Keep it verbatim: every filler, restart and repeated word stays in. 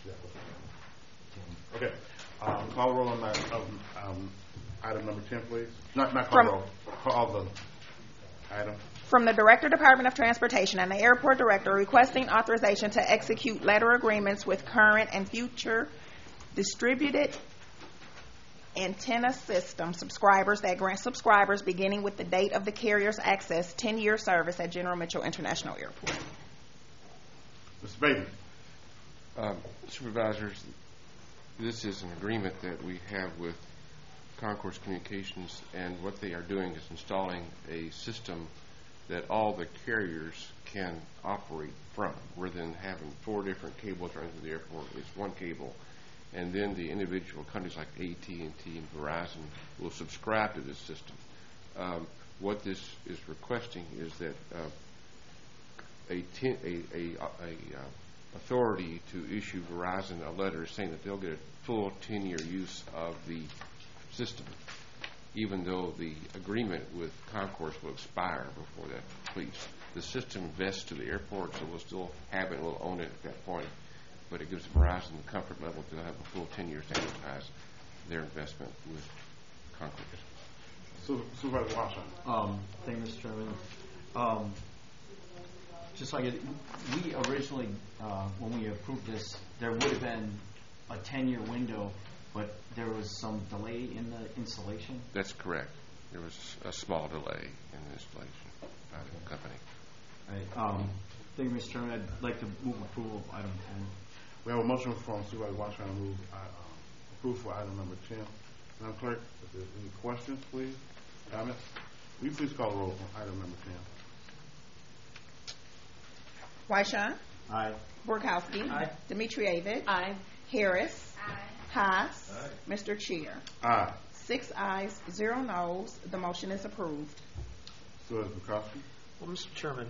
Okay. Um, call roll on that, um, um, item number ten, please. Not, not call From, roll. Call the item. From the Director, Department of Transportation, and the Airport Director requesting authorization to execute letter agreements with current and future distributed antenna system subscribers that grant subscribers beginning with the date of the carrier's access ten-year service at General Mitchell International Airport. Mister Bailey. Um, Supervisors, this is an agreement that we have with Concourse Communications, and what they are doing is installing a system that all the carriers can operate from, rather than having four different cables running through the airport. It's one cable, and then the individual companies like A T and T and Verizon will subscribe to this system. Um, what this is requesting is that uh, a, ten, a, a, a, a uh, authority to issue Verizon a letter saying that they'll get a full ten-year use of the system, even though the agreement with Concourse will expire before that completes. The system vests to the airport, so we'll still have it, we'll own it at that point, but it gives Verizon the comfort level to have a full ten years to amortize their investment with Concourse. Su- Supervisor Washington. Um, thank you, Mister Chairman. Um, just like it, we originally, uh, when we approved this, there would have been a ten-year window, but there was some delay in the installation. That's correct. There was a small delay in the installation by the company. Right. Um, thank you, Mister Chairman. I'd like to move approval of item ten. We have a motion from Supervisor Washington to move uh, um, approve for item number ten. Madam Clerk, if there's any questions, please, comments, will you please call the roll on item number ten? Wyshaw. Aye. Borkowski. Aye. Demetrievich. Aye. Harris. Aye. Haas. Aye. Mister Chair. Aye. Six ayes, zero noes. The motion is approved. Supervisor Bukowski. Well, Mister Chairman,